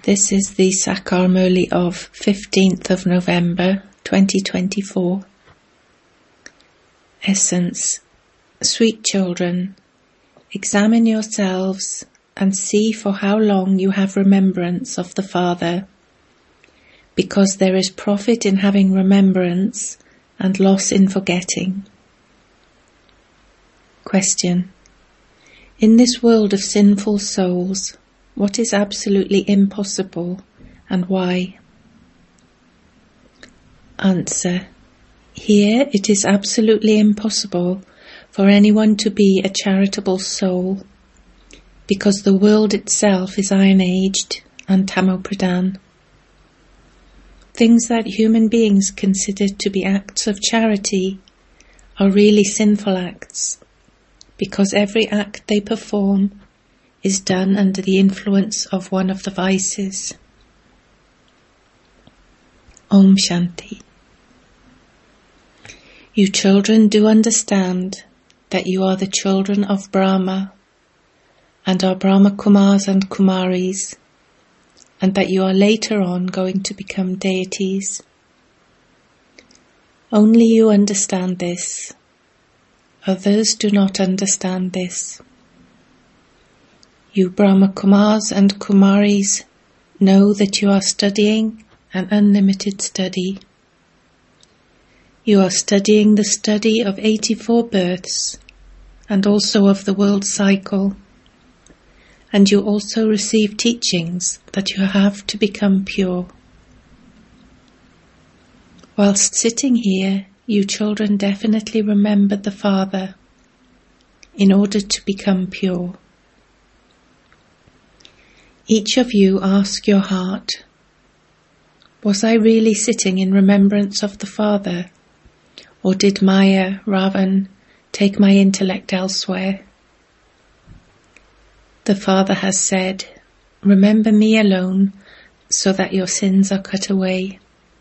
This is the Sakar Murli of 15th of November 2024. Essence. Sweet children, examine yourselves and see for how long you have remembrance of the Father, because there is profit in having remembrance and loss in forgetting. Question. In this world of sinful souls, what is absolutely impossible and why? Answer. Here it is absolutely impossible for anyone to be a charitable soul, because the world itself is iron-aged and tamo-pradhan. Things that human beings consider to be acts of charity are really sinful acts, because every act they perform is done under the influence of one of the vices. Om Shanti. You children do understand that you are the children of Brahma and are Brahma Kumars and Kumaris, and that you are later on going to become deities. Only you understand this. Others do not understand this. You Brahma Kumars and Kumaris know that you are studying an unlimited study. You are studying the study of 84 births and also of the world cycle, and you also receive teachings that you have to become pure. Whilst sitting here, you children definitely remembered the Father in order to become pure. Each of you ask your heart, was I really sitting in remembrance of the Father, or did Maya, Ravan, take my intellect elsewhere? The Father has said, remember me alone so that your sins are cut away.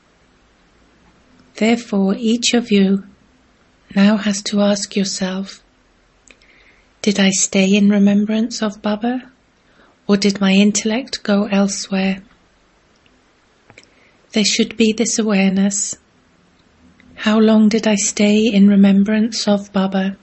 Therefore, each of you now has to ask yourself, did I stay in remembrance of Baba? Or did my intellect go elsewhere? There should be this awareness. How long did I stay in remembrance of Baba?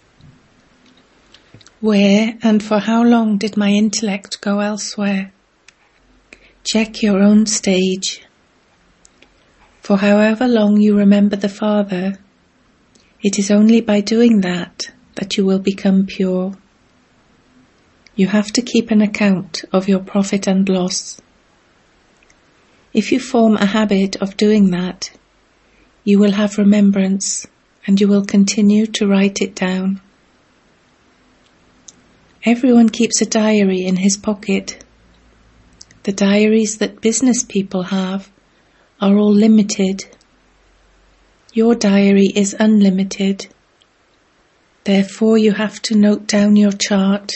Where and for how long did my intellect go elsewhere? Check your own stage. For however long you remember the Father, it is only by doing that you will become pure. You have to keep an account of your profit and loss. If you form a habit of doing that, you will have remembrance and you will continue to write it down. Everyone keeps a diary in his pocket. The diaries that business people have are all limited. Your diary is unlimited. Therefore, you have to note down your chart.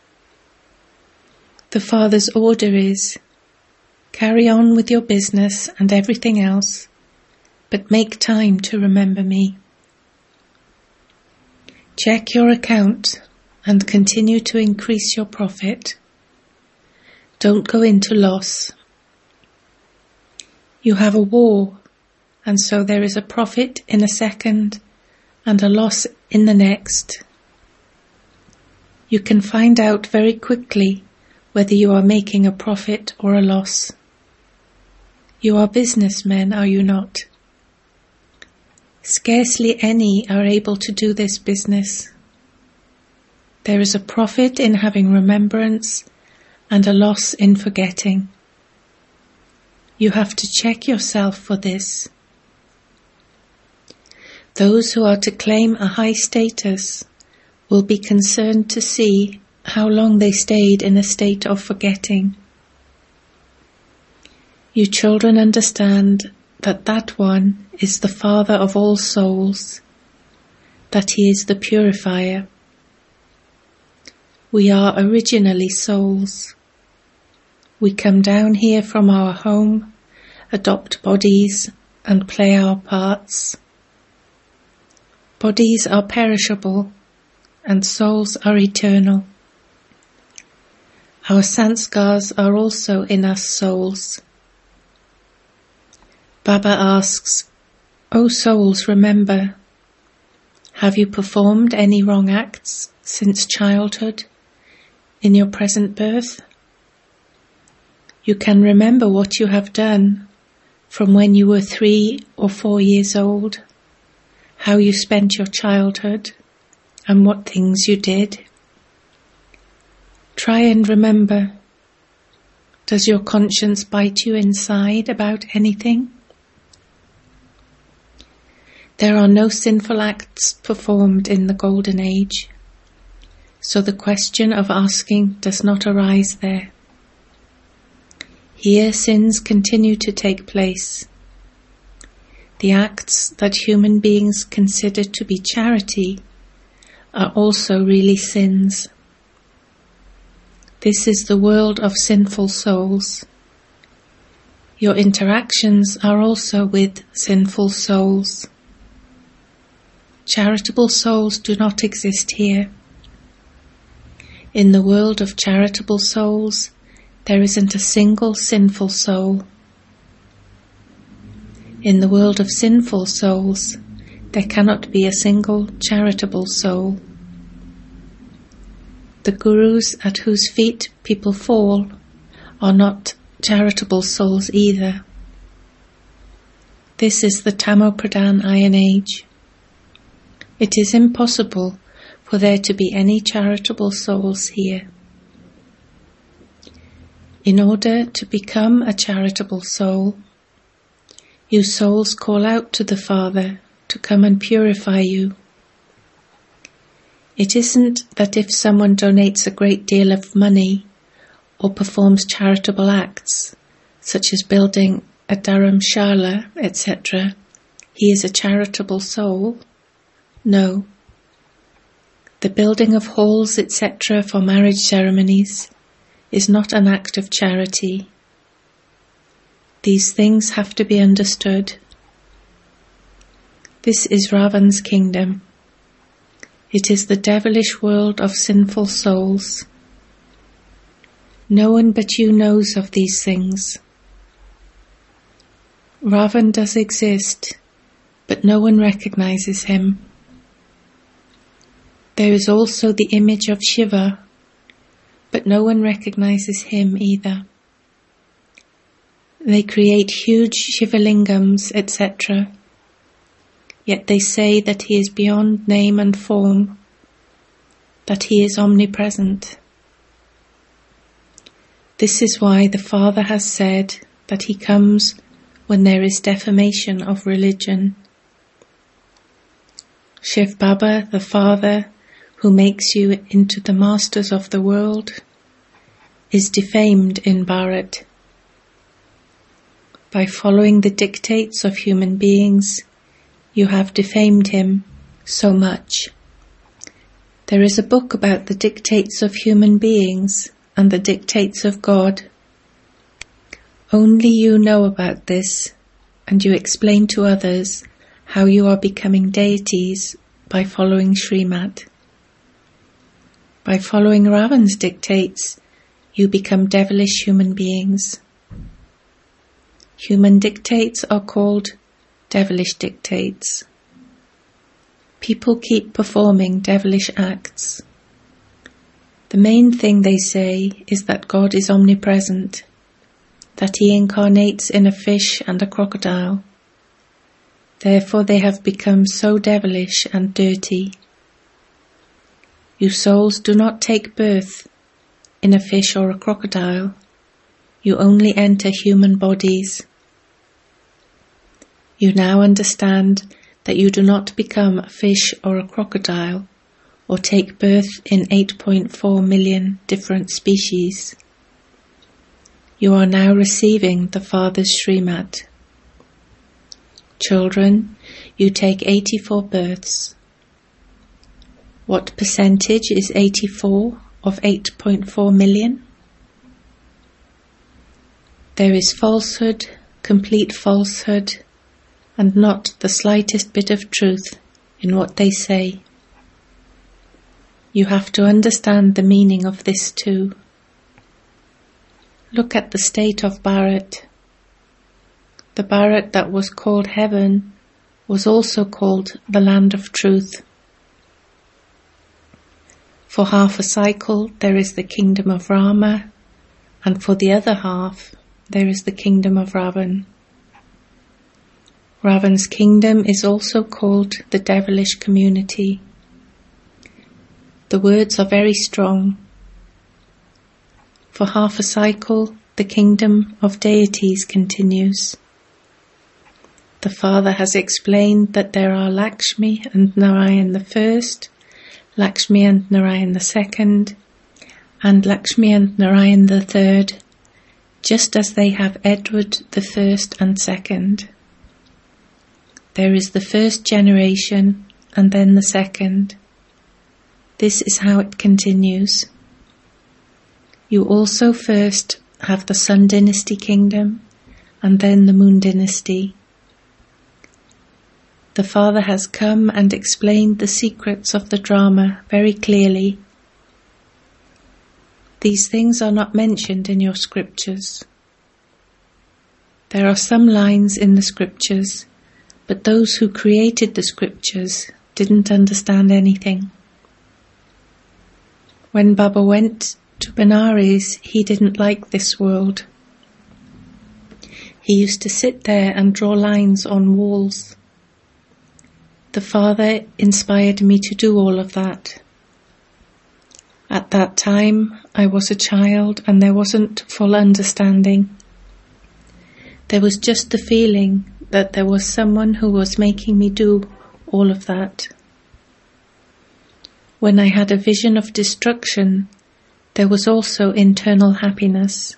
The Father's order is, carry on with your business and everything else, but make time to remember me. Check your account and continue to increase your profit. Don't go into loss. You have a war, and so there is a profit in a second and a loss in the next. You can find out very quickly whether you are making a profit or a loss. You are businessmen, are you not? Scarcely any are able to do this business. There is a profit in having remembrance and a loss in forgetting. You have to check yourself for this. Those who are to claim a high status will be concerned to see how long they stayed in a state of forgetting. You children understand that one is the Father of all souls, that he is the purifier. We are originally souls. We come down here from our home, adopt bodies, and play our parts. Bodies are perishable, and souls are eternal. Our sanskars are also in us souls. Baba asks, O souls, remember, have you performed any wrong acts since childhood in your present birth? You can remember what you have done from when you were 3 or 4 years old, how you spent your childhood, and what things you did. Try and remember. Does your conscience bite you inside about anything? There are no sinful acts performed in the Golden Age, so the question of asking does not arise there. Here sins continue to take place. The acts that human beings consider to be charity are also really sins. This is the world of sinful souls. Your interactions are also with sinful souls. Charitable souls do not exist here. In the world of charitable souls, there isn't a single sinful soul. In the world of sinful souls, there cannot be a single charitable soul. The gurus at whose feet people fall are not charitable souls either. This is the Tamo-Pradhan Iron Age. It is impossible for there to be any charitable souls here. In order to become a charitable soul, you souls call out to the Father to come and purify you. It isn't that if someone donates a great deal of money or performs charitable acts, such as building a dharamshala, etc., he is a charitable soul. No. The building of halls, etc., for marriage ceremonies is not an act of charity. These things have to be understood. This is Ravan's kingdom. It is the devilish world of sinful souls. No one but you knows of these things. Ravan does exist, but no one recognizes him. There is also the image of Shiva, but no one recognizes him either. They create huge Shivalingams, etc., yet they say that he is beyond name and form, that he is omnipresent. This is why the Father has said that he comes when there is defamation of religion. Shiv Baba, the Father, who makes you into the masters of the world, is defamed in Bharat. By following the dictates of human beings, you have defamed him so much. There is a book about the dictates of human beings and the dictates of God. Only you know about this, and you explain to others how you are becoming deities by following Srimad. By following Ravan's dictates, you become devilish human beings. Human dictates are called devilish dictates. People keep performing devilish acts. The main thing they say is that God is omnipresent, that he incarnates in a fish and a crocodile. Therefore they have become so devilish and dirty. You souls do not take birth in a fish or a crocodile. You only enter human bodies. You now understand that you do not become a fish or a crocodile or take birth in 8.4 million different species. You are now receiving the Father's Srimad. Children, you take 84 births. What percentage is 84 of 8.4 million? There is falsehood, complete falsehood, and not the slightest bit of truth in what they say. You have to understand the meaning of this too. look at the state of Bharat. The Bharat that was called heaven was also called the land of truth. For half a cycle there is the kingdom of Rama, and for the other half there is the kingdom of Ravan. Ravan's kingdom is also called the devilish community. The words are very strong. For half a cycle, the kingdom of deities continues. The Father has explained that there are Lakshmi and Narayan the first, Lakshmi and Narayan the second, and Lakshmi and Narayan the third, just as they have Edward the first and second. There is the first generation and then the second. This is how it continues. You also first have the Sun Dynasty kingdom and then the Moon Dynasty. The Father has come and explained the secrets of the drama very clearly. These things are not mentioned in your scriptures. There are some lines in the scriptures, but those who created the scriptures didn't understand anything. When Baba went to Benares, he didn't like this world. He used to sit there and draw lines on walls. The Father inspired me to do all of that. At that time, I was a child and there wasn't full understanding. There was just the feeling that there was someone who was making me do all of that. When I had a vision of destruction, there was also internal happiness.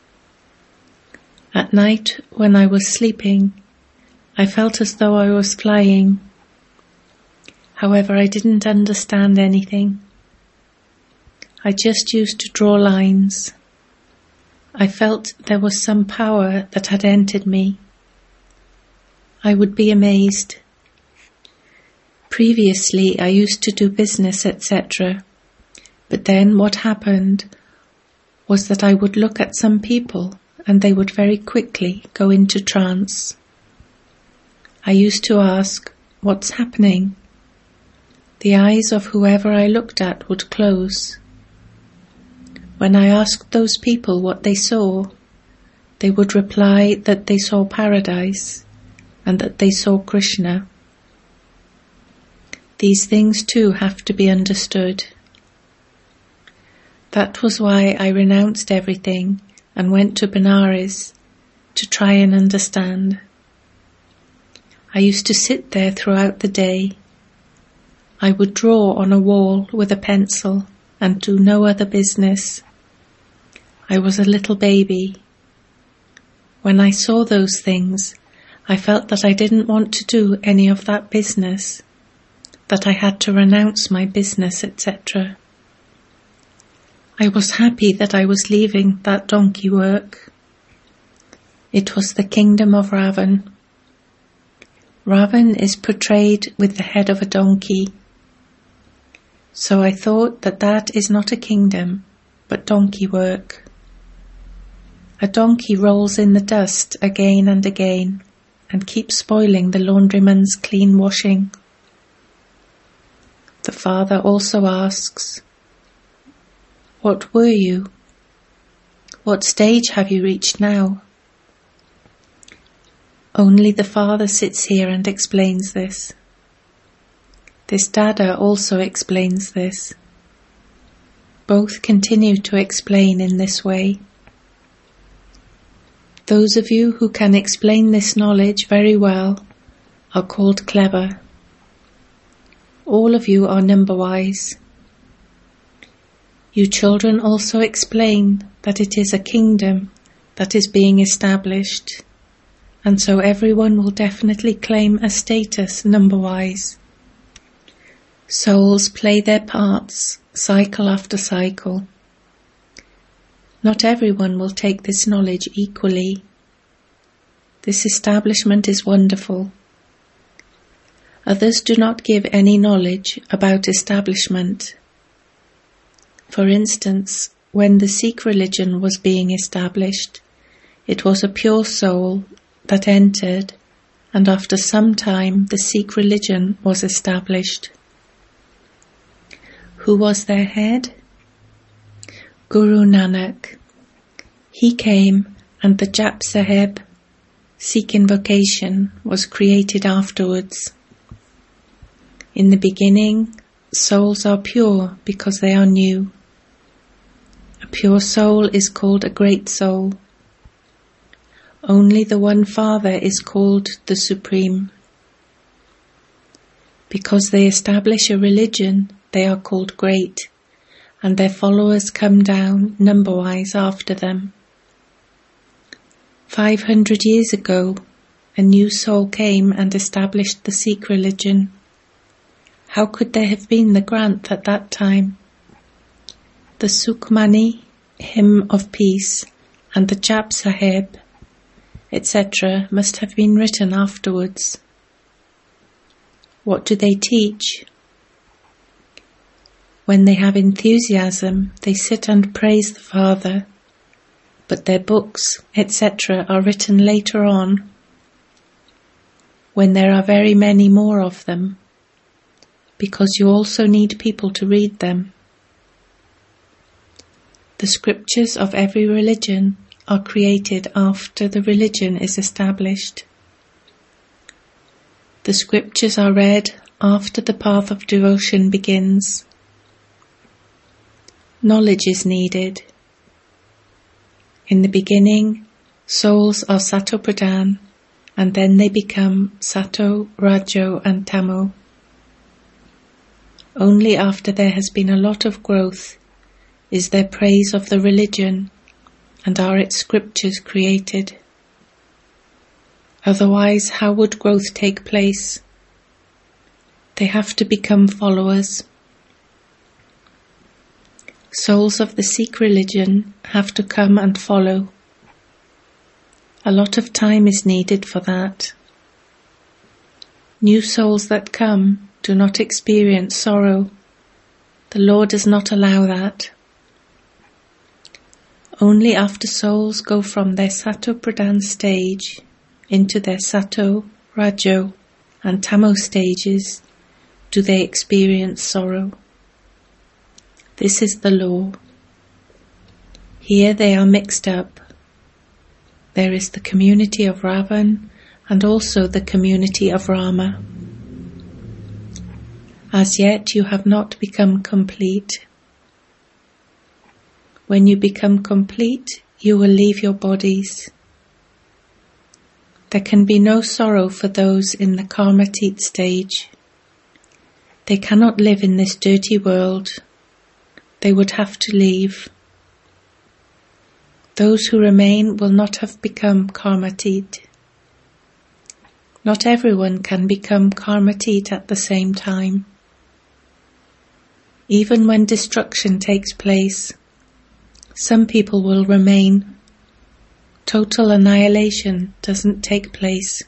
At night, when I was sleeping, I felt as though I was flying. However, I didn't understand anything. I just used to draw lines. I felt there was some power that had entered me. I would be amazed. Previously, I used to do business, etc. But then what happened was that I would look at some people and they would very quickly go into trance. I used to ask, "What's happening?" The eyes of whoever I looked at would close. When I asked those people what they saw, they would reply that they saw paradise and that they saw Krishna. These things too have to be understood. That was why I renounced everything and went to Benares to try and understand. I used to sit there throughout the day. I would draw on a wall with a pencil and do no other business. I was a little baby. When I saw those things, I felt that I didn't want to do any of that business, that I had to renounce my business, etc. I was happy that I was leaving that donkey work. It was the kingdom of Ravan. Ravan is portrayed with the head of a donkey. So I thought that that is not a kingdom, but donkey work. A donkey rolls in the dust again and again and keeps spoiling the laundryman's clean washing. The Father also asks, "What were you? What stage have you reached now?" Only the Father sits here and explains this. This Dada also explains this. Both continue to explain in this way. Those of you who can explain this knowledge very well are called clever. All of you are number-wise. You children also explain that it is a kingdom that is being established, and so everyone will definitely claim a status number-wise. Souls play their parts, cycle after cycle. Not everyone will take this knowledge equally. This establishment is wonderful. Others do not give any knowledge about establishment. For instance, when the Sikh religion was being established, it was a pure soul that entered, and after some time the Sikh religion was established. Who was their head? Guru Nanak. He came, and the Jap Sahib, Sikh invocation, was created afterwards. In the beginning, souls are pure because they are new. A pure soul is called a great soul. Only the one Father is called the Supreme. Because they establish a religion, they are called great, and their followers come down number-wise after them. 500 years ago, a new soul came and established the Sikh religion. How could there have been the Granth at that time? The Sukhmani, Hymn of Peace, and the Jap Sahib, etc. must have been written afterwards. What do they teach? When they have enthusiasm, they sit and praise the Father, but their books, etc. are written later on, when there are very many more of them, because you also need people to read them. The scriptures of every religion are created after the religion is established. The scriptures are read after the path of devotion begins. Knowledge is needed. In the beginning, souls are Sato Pradhan, and then they become Sato, Rajo and Tamo. Only after there has been a lot of growth is there praise of the religion, and are its scriptures created. Otherwise, how would growth take place? They have to become followers. Souls of the Sikh religion have to come and follow. A lot of time is needed for that. New souls that come do not experience sorrow. The Lord does not allow that. Only after souls go from their Sato Pradhan stage into their Sato, Rajo and Tamo stages do they experience sorrow. This is the law. Here they are mixed up. There is the community of Ravan and also the community of Rama. As yet you have not become complete. When you become complete, you will leave your bodies. There can be no sorrow for those in the Karmatit stage. They cannot live in this dirty world. They would have to leave. Those who remain will not have become Karmatit. Not everyone can become Karmatit at the same time. Even when destruction takes place, some people will remain. Total annihilation doesn't take place.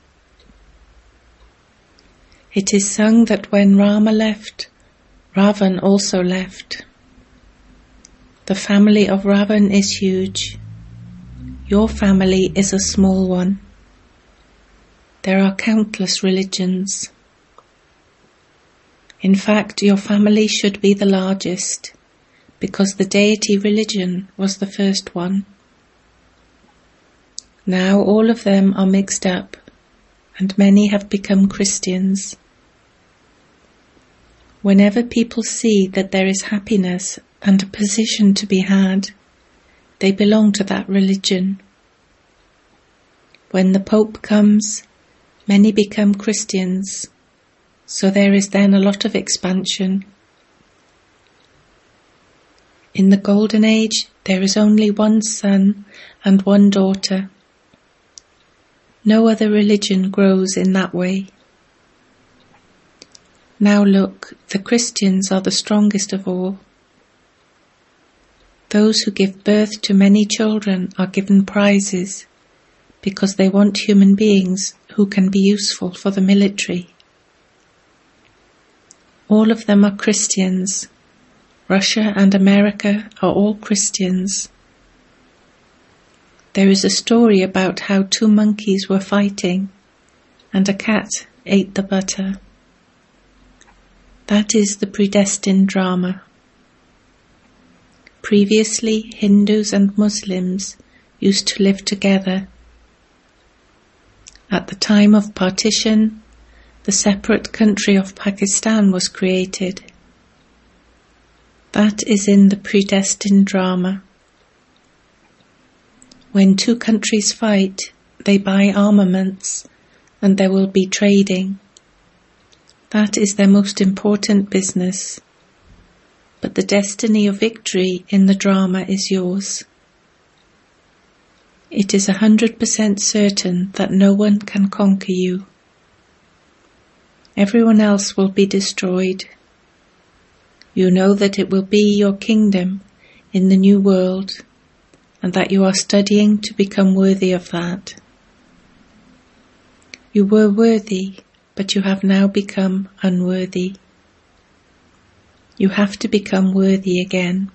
It is sung that when Rama left, Ravan also left. The family of Ravan is huge. Your family is a small one. There are countless religions. In fact, your family should be the largest, because the deity religion was the first one. Now all of them are mixed up, and many have become Christians. Whenever people see that there is happiness and a position to be had, they belong to that religion. When the Pope comes, many become Christians, so there is then a lot of expansion. In the Golden Age, there is only one son and one daughter. No other religion grows in that way. Now look, the Christians are the strongest of all. Those who give birth to many children are given prizes because they want human beings who can be useful for the military. All of them are Christians, Russia and America are all Christians. There is a story about how two monkeys were fighting and a cat ate the butter. That is the predestined drama. Previously, Hindus and Muslims used to live together. At the time of partition, the separate country of Pakistan was created. That is in the predestined drama. When two countries fight, they buy armaments and there will be trading. That is their most important business. But the destiny of victory in the drama is yours. It is 100% certain that no one can conquer you. Everyone else will be destroyed. You know that it will be your kingdom in the new world, and that you are studying to become worthy of that. You were worthy, but you have now become unworthy. You have to become worthy again.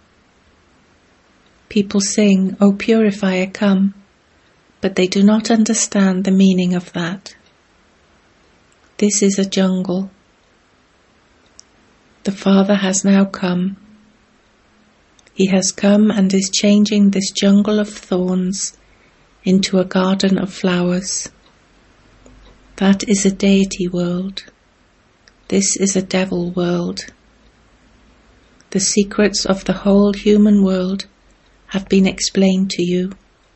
People sing, "O Purifier, come," but they do not understand the meaning of that. This is a jungle. The Father has now come. He has come and is changing this jungle of thorns into a garden of flowers. That is a deity world. This is a devil world. The secrets of the whole human world have been explained to you.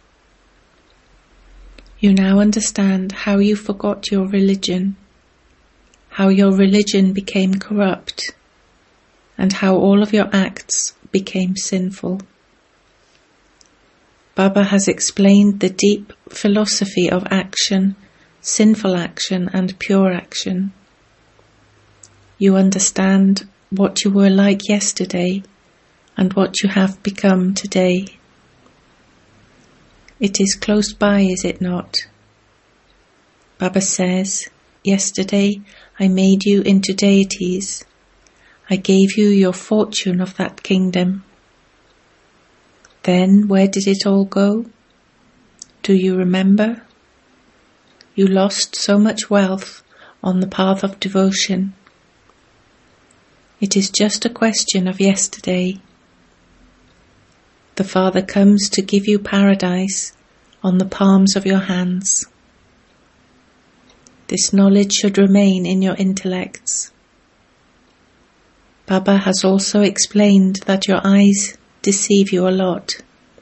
You now understand how you forgot your religion, how your religion became corrupt, and how all of your acts became sinful. Baba has explained the deep philosophy of action, sinful action and pure action. You understand what you were like yesterday and what you have become today. It is close by, is it not? Baba says, "Yesterday I made you into deities. I gave you your fortune of that kingdom." Then where did it all go? Do you remember? You lost so much wealth on the path of devotion. It is just a question of yesterday. The Father comes to give you paradise on the palms of your hands. This knowledge should remain in your intellects. Baba has also explained that your eyes deceive you a lot.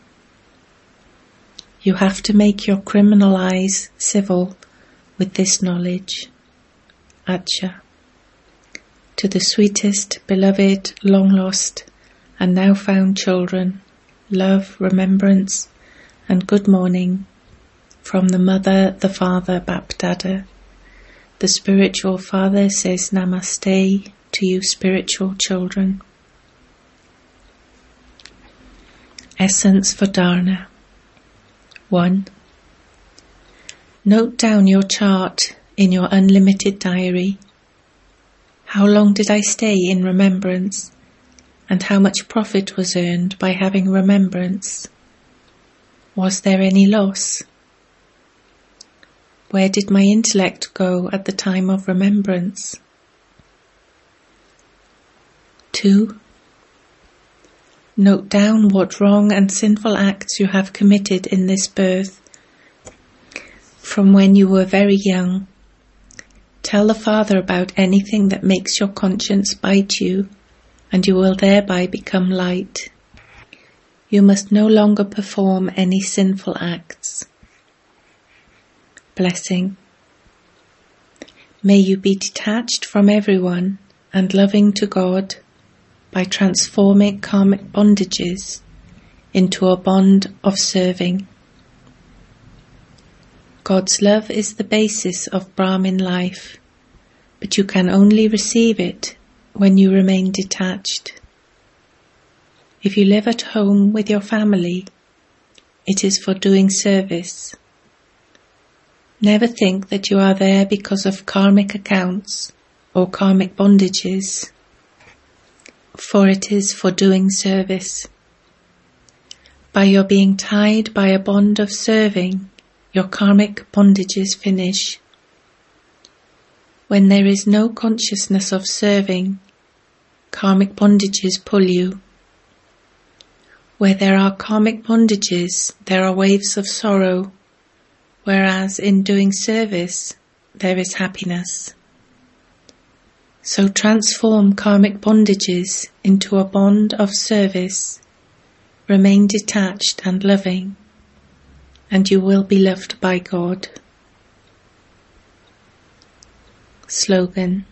You have to make your criminal eyes civil with this knowledge. Acha. To the sweetest, beloved, long-lost, and now found children, love, remembrance, and good morning from the Mother, the Father, Bapdada. The spiritual Father says Namaste to you spiritual children. Essence for Dharna. 1. Note down your chart in your unlimited diary. How long did I stay in remembrance, and how much profit was earned by having remembrance? Was there any loss? Where did my intellect go at the time of remembrance? 2. Note down what wrong and sinful acts you have committed in this birth from when you were very young. Tell the Father about anything that makes your conscience bite you, and you will thereby become light. You must no longer perform any sinful acts. Blessing. May you be detached from everyone and loving to God by transforming karmic bondages into a bond of serving. God's love is the basis of Brahmin life, but you can only receive it when you remain detached. If you live at home with your family, it is for doing service. Never think that you are there because of karmic accounts or karmic bondages. for it is for doing service. By your being tied by a bond of serving, your karmic bondages finish. When there is no consciousness of serving, karmic bondages pull you. Where there are karmic bondages, there are waves of sorrow, whereas in doing service, there is happiness. So transform karmic bondages into a bond of service, remain detached and loving, and you will be loved by God. Slogan: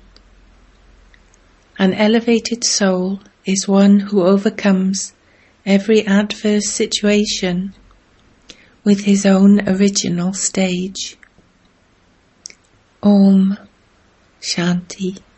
An elevated soul is one who overcomes every adverse situation with his own original stage. Om Shanti.